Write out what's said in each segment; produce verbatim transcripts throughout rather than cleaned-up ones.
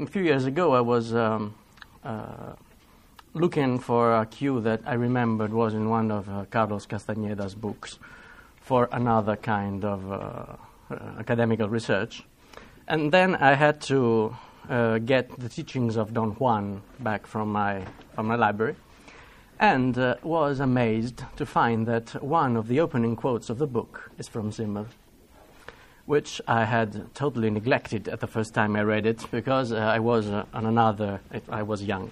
a few years ago, I was um, uh, looking for a cue that I remembered was in one of uh, Carlos Castañeda's books for another kind of uh, uh, academical research. And then I had to uh, get the teachings of Don Juan back from my, from my library, and uh, was amazed to find that one of the opening quotes of the book is from Simmel, which I had totally neglected at the first time I read it, because uh, I was uh, on another, it, I was young.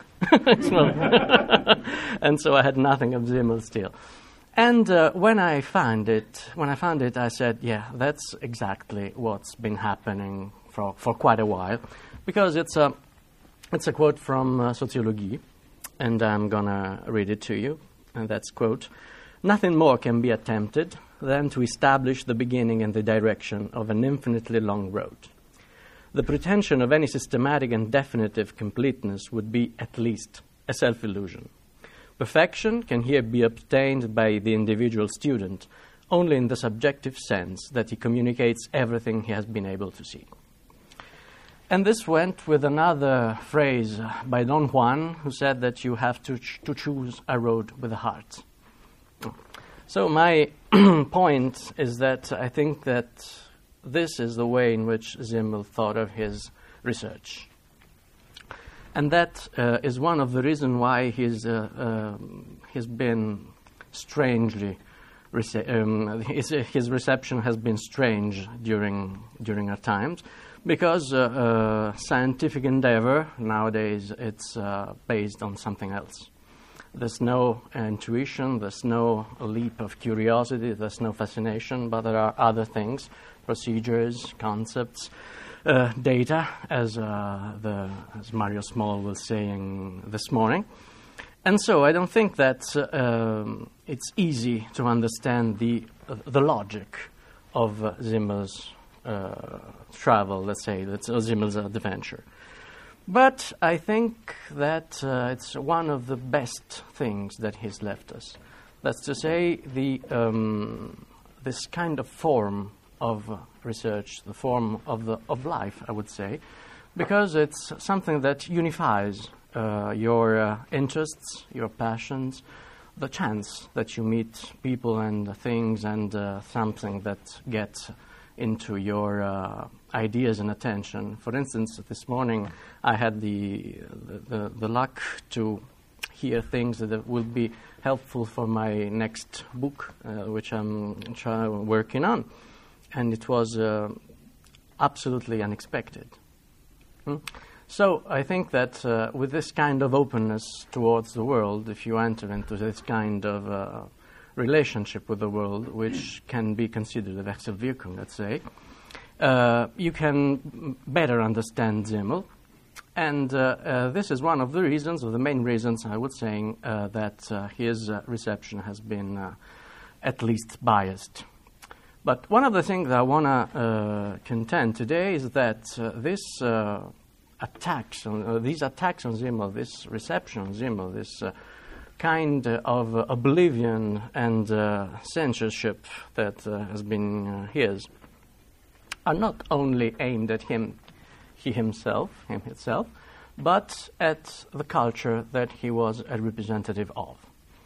And so I had nothing of Simmel still. And uh, when I found it, when I found it, I said, yeah, that's exactly what's been happening for, for quite a while, because it's a, it's a quote from uh, Sociologie, and I'm gonna read it to you, and that's, quote, "Nothing more can be attempted than to establish the beginning and the direction of an infinitely long road. The pretension of any systematic and definitive completeness would be, at least, a self-illusion. Perfection can here be obtained by the individual student only in the subjective sense that he communicates everything he has been able to see." And this went with another phrase by Don Juan, who said that you have to, ch- to choose a road with a heart. So my point is that I think that this is the way in which Simmel thought of his research. And that uh, is one of the reasons why he's, uh, uh, he's been strangely, rece- um, his, his reception has been strange during, during our times, because uh, uh, scientific endeavor nowadays, it's uh, based on something else. There's no uh, intuition, there's no leap of curiosity, there's no fascination, but there are other things, procedures, concepts, uh, data, as, uh, the, as Mario Small was saying this morning. And so I don't think that uh, um, it's easy to understand the, uh, the logic of uh, Simmel's uh, travel, let's say, that's uh, Simmel's adventure. But I think that uh, it's one of the best things that he's left us. That's to say, the um, this kind of form of uh, research, the form of the of life, I would say, because it's something that unifies uh, your uh, interests, your passions, the chance that you meet people and things, and uh, something that gets into your uh, ideas and attention. For instance, this morning I had the, the, the, the luck to hear things that will be helpful for my next book, uh, which I'm try- working on. And it was uh, absolutely unexpected. Hmm? So I think that uh, with this kind of openness towards the world, if you enter into this kind of uh, relationship with the world, which can be considered a Wechselwirkung, let's say, uh, you can better understand Simmel. And uh, uh, this is one of the reasons, or the main reasons, I would say, uh, that uh, his uh, reception has been uh, at least biased. But one of the things I want to uh, contend today is that uh, this uh, attacks on, uh, these attacks on Simmel, this reception on Simmel, this uh, kind of uh, oblivion and uh, censorship that uh, has been uh, his, are not only aimed at him, he himself, him himself, but at the culture that he was a representative of.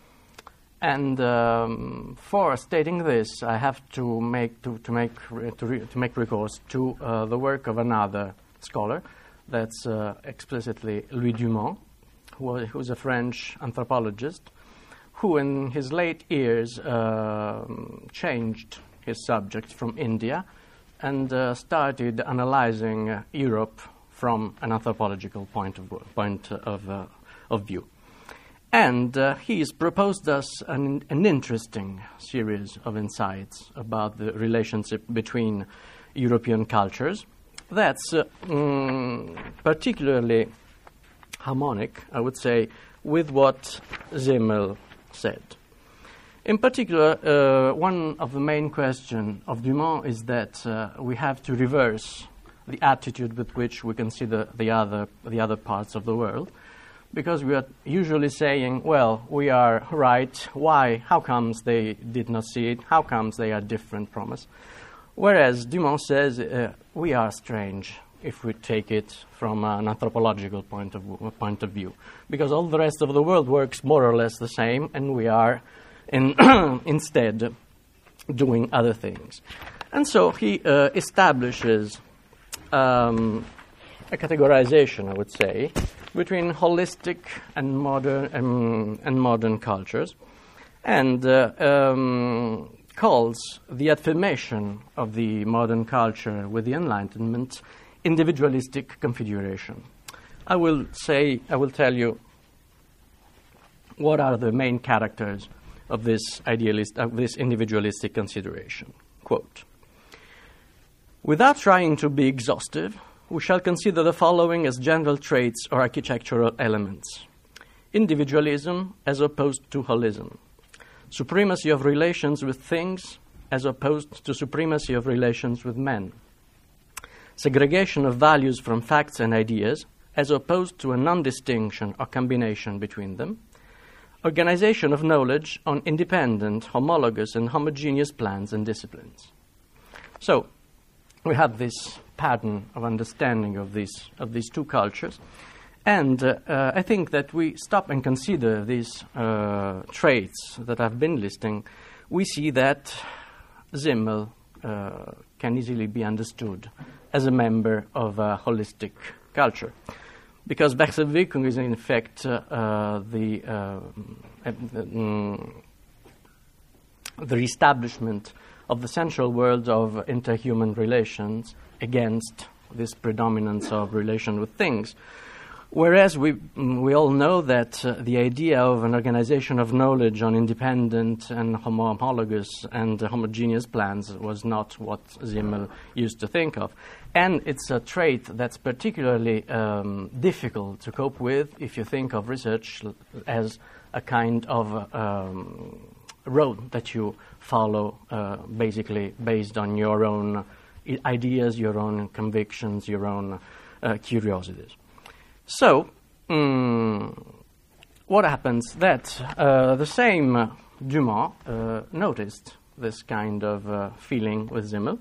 And um, for stating this, I have to make to, to make re- to, re- to make recourse to uh, the work of another scholar, that's uh, explicitly Louis Dumont, who was a French anthropologist, who in his late years uh, changed his subject from India and uh, started analyzing uh, Europe from an anthropological point of point of, uh, of view. And uh, he's proposed us an, an interesting series of insights about the relationship between European cultures that's uh, mm, particularly harmonic, I would say, with what Simmel said. In particular, uh, one of the main questions of Dumont is that uh, we have to reverse the attitude with which we consider the other, the other parts of the world, because we are usually saying, well, we are right, why, how comes they did not see it, how comes they are different from us? Whereas Dumont says, uh, we are strange, if we take it from an anthropological point of, point of view, because all the rest of the world works more or less the same, and we are in instead doing other things. And so he uh, establishes um, a categorization, I would say, between holistic and modern um, and modern cultures, and uh, um, calls the affirmation of the modern culture with the Enlightenment individualistic configuration. I will say, I will tell you what are the main characters of this idealist, of this individualistic consideration. Quote, "Without trying to be exhaustive, we shall consider the following as general traits or architectural elements. Individualism as opposed to holism. Supremacy of relations with things as opposed to supremacy of relations with men. Segregation of values from facts and ideas as opposed to a non-distinction or combination between them. Organization of knowledge on independent, homologous, and homogeneous plans and disciplines." So, we have this pattern of understanding of these, of these two cultures. And uh, uh, I think that we stop and consider these uh, traits that I've been listing, we see that Simmel uh, can easily be understood as a member of a holistic culture. Because Wechselwirkung is in fact uh, uh, the, uh, the, um, the reestablishment of the central world of interhuman relations against this predominance of relation with things. Whereas we we all know that uh, the idea of an organization of knowledge on independent and homologous and uh, homogeneous plans was not what Simmel used to think of. And it's a trait that's particularly um, difficult to cope with if you think of research as a kind of uh, um, road that you follow, uh, basically based on your own ideas, your own convictions, your own uh, curiosities. So, um, what happens that uh, the same uh, Dumas uh, noticed this kind of uh, feeling with Simmel,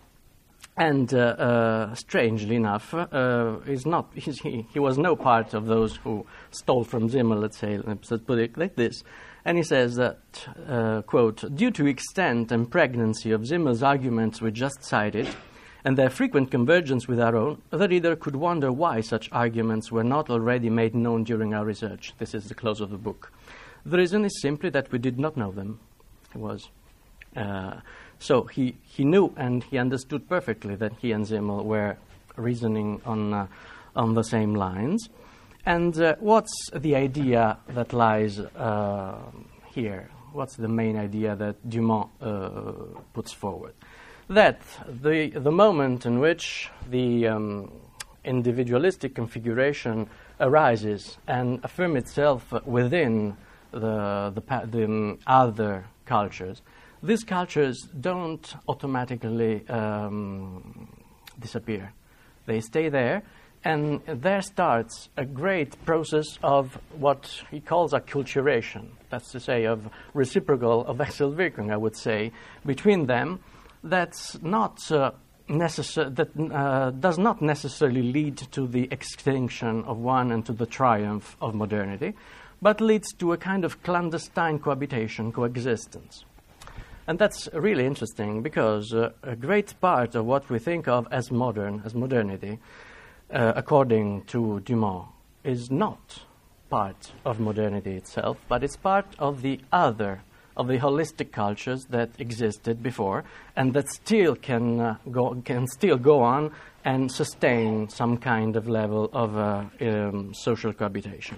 and uh, uh, strangely enough, uh, is not he, he was no part of those who stole from Simmel, let's say, let's put it like this. And he says that, uh, quote, "Due to extent and pregnancy of Simmel's arguments we just cited, and their frequent convergence with our own, the reader could wonder why such arguments were not already made known during our research." This is the close of the book. "The reason is simply that we did not know them." It was. Uh, so he, he knew and he understood perfectly that he and Simmel were reasoning on, uh, on the same lines. And uh, what's the idea that lies uh, here? What's the main idea that Dumas uh, puts forward? That the the moment in which the um, individualistic configuration arises and affirms itself within the the, pa- the um, other cultures, these cultures don't automatically um, disappear. They stay there, and there starts a great process of what he calls acculturation. That's to say, of reciprocal, of Wechselwirkung, I would say, between them. That's not uh, necessar- that uh, does not necessarily lead to the extinction of one and to the triumph of modernity, but leads to a kind of clandestine cohabitation, coexistence. And that's really interesting because uh, a great part of what we think of as modern, as modernity, uh, according to Dumas, is not part of modernity itself, but it's part of the other, of the holistic cultures that existed before and that still can uh, go can still go on and sustain some kind of level of uh, um, social cohabitation.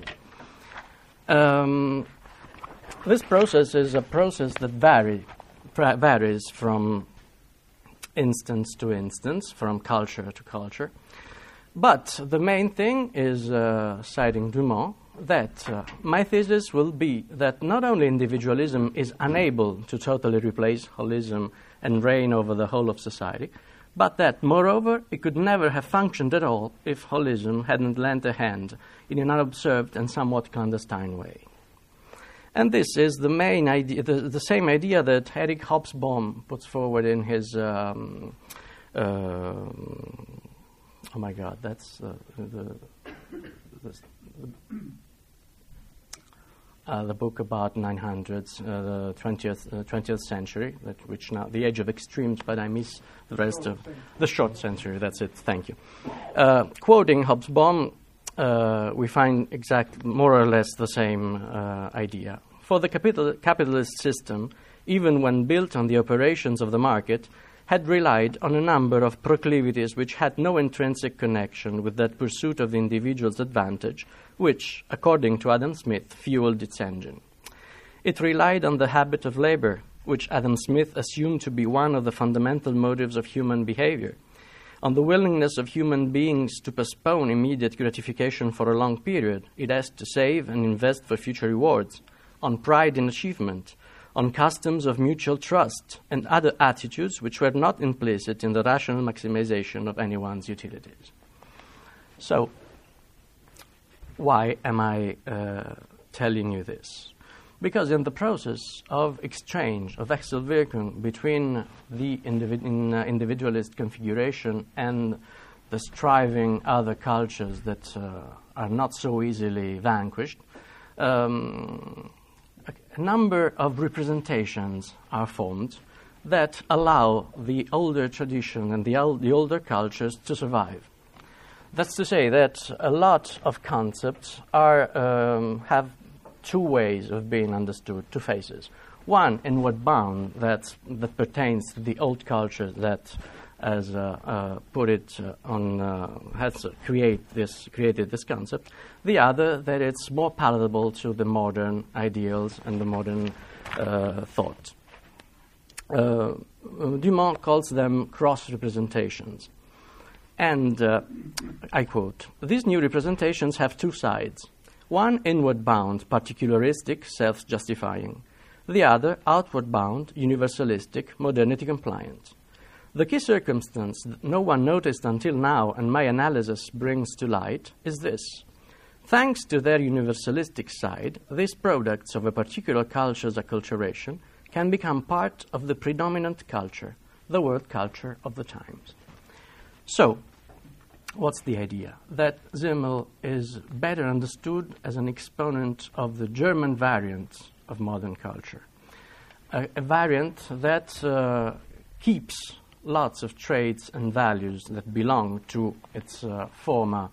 Um, this process is a process that vary, pra- varies from instance to instance, from culture to culture. But the main thing is, uh, citing Dumas, that uh, my thesis will be that not only individualism is unable to totally replace holism and reign over the whole of society, but that, moreover, it could never have functioned at all if holism hadn't lent a hand in an unobserved and somewhat clandestine way. And this is the main idea, the, the same idea that Eric Hobsbawm puts forward in his um, uh, oh my God, that's uh, the, the, uh, the book about nine hundreds, uh, the twentieth, uh, twentieth century, that, which now, the age of extremes, but I miss the rest of the short century, that's it, thank you. Uh, quoting Hobsbawm, uh, we find exact, more or less the same uh, idea. For the capital, capitalist system, even when built on the operations of the market, had relied on a number of proclivities which had no intrinsic connection with that pursuit of the individual's advantage, which, according to Adam Smith, fueled its engine. It relied on the habit of labor, which Adam Smith assumed to be one of the fundamental motives of human behavior, on the willingness of human beings to postpone immediate gratification for a long period, it has to save and invest for future rewards, on pride in achievement, on customs of mutual trust, and other attitudes which were not implicit in the rational maximization of anyone's utilities. So, why am I uh, telling you this? Because in the process of exchange, of Wechselwirkung between the individ- in, uh, individualist configuration and the striving other cultures that uh, are not so easily vanquished, um, a number of representations are formed that allow the older tradition and the, ol- the older cultures to survive. That's to say that a lot of concepts are um, have two ways of being understood, two phases. One, inward bound, that, that pertains to the old culture that has uh, uh, put it uh, on, uh, has create this, created this concept. The other, that it's more palatable to the modern ideals and the modern uh, thought. Uh, Dumont calls them cross-representations. And uh, I quote, "These new representations have two sides. One inward-bound, particularistic, self-justifying. The other outward-bound, universalistic, modernity-compliant. The key circumstance that no one noticed until now and my analysis brings to light is this. Thanks to their universalistic side, these products of a particular culture's acculturation can become part of the predominant culture, the world culture of the times." So, what's the idea? That Simmel is better understood as an exponent of the German variant of modern culture, a, a variant that uh, keeps lots of traits and values that belong to its uh, former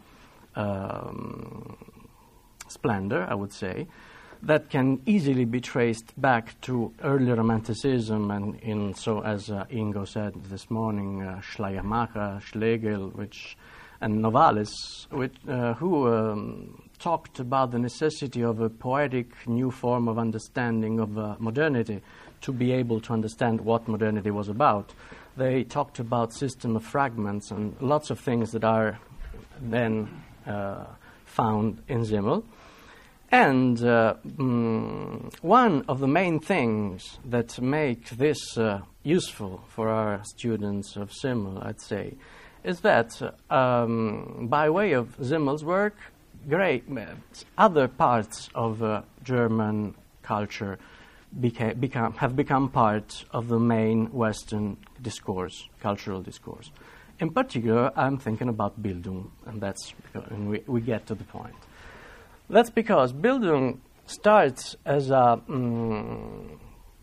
um, splendor, I would say, that can easily be traced back to early Romanticism and in, so as uh, Ingo said this morning, uh, Schleiermacher, Schlegel, which, and Novalis, which, uh, who um, talked about the necessity of a poetic new form of understanding of uh, modernity to be able to understand what modernity was about. They talked about system of fragments and lots of things that are then uh, found in Simmel. And uh, mm, one of the main things that make this uh, useful for our students of Simmel, I'd say, is that uh, um, by way of Simmel's work, great, other parts of uh, German culture Beca- become, have become part of the main Western discourse, cultural discourse. In particular, I'm thinking about Bildung, and that's and we, we get to the point. That's because Bildung starts as a, um,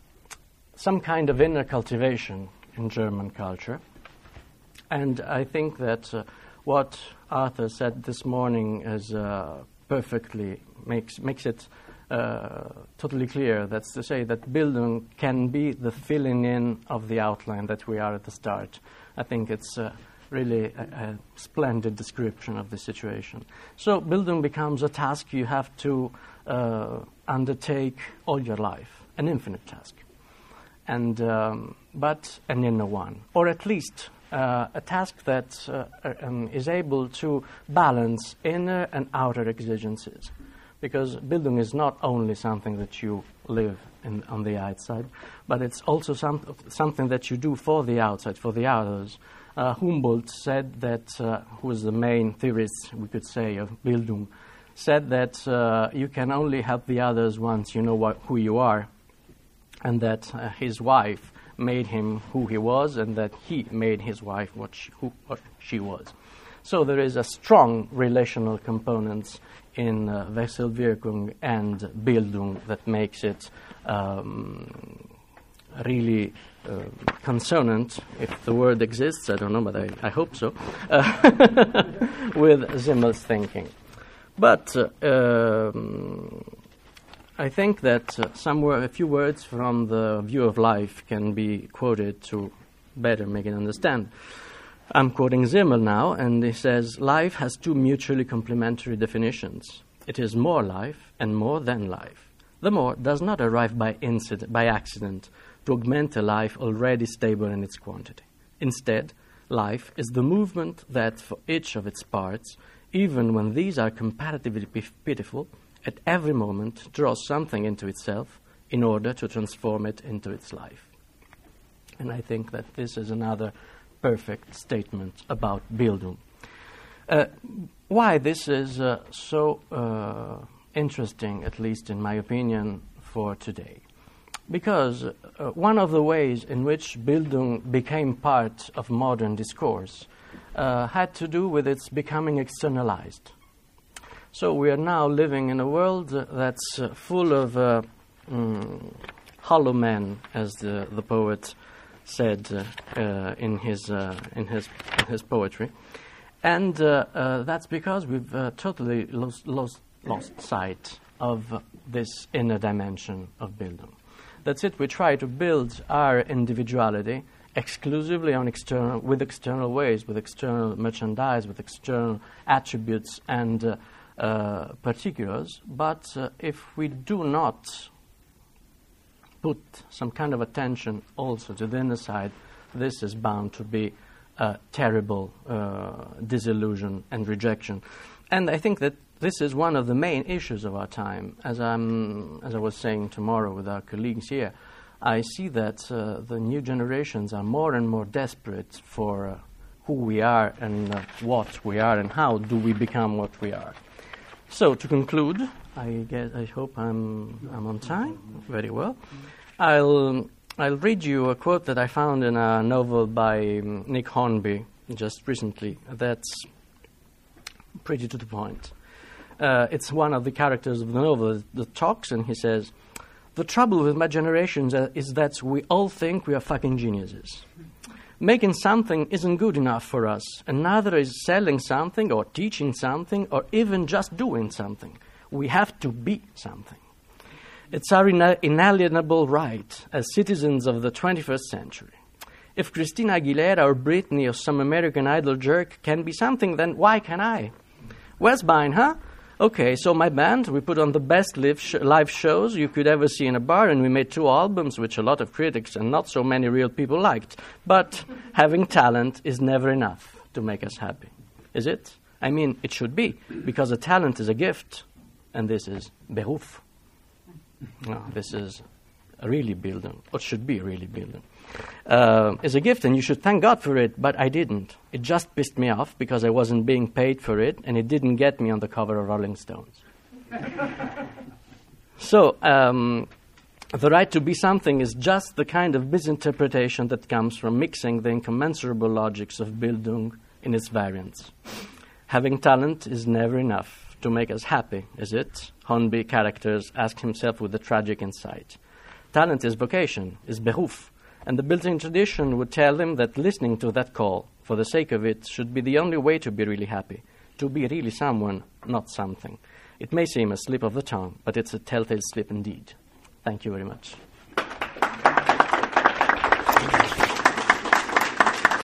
some kind of inner cultivation in German culture, and I think that uh, what Arthur said this morning is uh, perfectly makes makes it Uh, totally clear. That's to say that Bildung can be the filling in of the outline that we are at the start. I think it's uh, really a, a splendid description of the situation. So Bildung becomes a task you have to uh, undertake all your life, an infinite task, and um, but an inner one, or at least uh, a task that uh, um, is able to balance inner and outer exigencies. Because Bildung is not only something that you live in, on the outside, but it's also some, something that you do for the outside, for the others. Uh, Humboldt said that, uh, who was the main theorist, we could say, of Bildung, said that uh, you can only help the others once you know what, who you are, and that uh, his wife made him who he was, and that he made his wife what she, who what she was. So there is a strong relational component in uh, Wechselwirkung and Bildung that makes it um, really uh, consonant, if the word exists, I don't know, but I, I hope so, uh, with Simmel's thinking. But uh, um, I think that uh, somewhere a few words from the view of life can be quoted to better make it understand. I'm quoting Simmel now, and he says, life has two mutually complementary definitions. It is more life and more than life. The more does not arrive by incident, by accident, to augment a life already stable in its quantity. Instead, life is the movement that, for each of its parts, even when these are comparatively pif- pitiful, at every moment draws something into itself in order to transform it into its life. And I think that this is another perfect statement about Bildung. Uh, why this is uh, so uh, interesting, at least in my opinion, for today? Because uh, one of the ways in which Bildung became part of modern discourse uh, had to do with its becoming externalized. So we are now living in a world uh, that's uh, full of uh, mm, hollow men, as the, the poet said uh, uh, in his uh, in his in his poetry, and uh, uh, that's because we've uh, totally lost, lost lost sight of uh, this inner dimension of Bildung. That's it. We try to build our individuality exclusively on external, with external ways, with external merchandise, with external attributes and uh, uh, particulars. But uh, if we do not put some kind of attention also to the inner side, this is bound to be a terrible uh, disillusion and rejection. And I think that this is one of the main issues of our time. As, I'm, as I was saying tomorrow with our colleagues here, I see that uh, the new generations are more and more desperate for uh, who we are and uh, what we are and how do we become what we are. So to conclude, I guess I hope I'm I'm on time. Very well. I'll I'll read you a quote that I found in a novel by um, Nick Hornby just recently. That's pretty to the point. Uh, it's one of the characters of the novel that talks, and he says, "The trouble with my generation uh, is that we all think we are fucking geniuses. Making something isn't good enough for us, and neither is selling something or teaching something or even just doing something. We have to be something. It's our ina- inalienable right as citizens of the twenty-first century. If Christina Aguilera or Britney or some American Idol jerk can be something, then why can't I? Where's mine, huh? Okay, so my band, we put on the best live, sh- live shows you could ever see in a bar, and we made two albums which a lot of critics and not so many real people liked. But having talent is never enough to make us happy. Is it? I mean, it should be, because a talent is a gift, and this is Beruf. No, this is really Bildung, or should be really Bildung. Uh, it's a gift, and you should thank God for it, but I didn't. It just pissed me off because I wasn't being paid for it, and it didn't get me on the cover of Rolling Stones. So, um, the right to be something is just the kind of misinterpretation that comes from mixing the incommensurable logics of Bildung in its variants. Having talent is never enough to make us happy, is it? Hornby characters ask himself with a tragic insight. Talent is vocation, is Beruf. And the built-in tradition would tell him that listening to that call, for the sake of it, should be the only way to be really happy, to be really someone, not something. It may seem a slip of the tongue, but it's a telltale slip indeed. Thank you very much.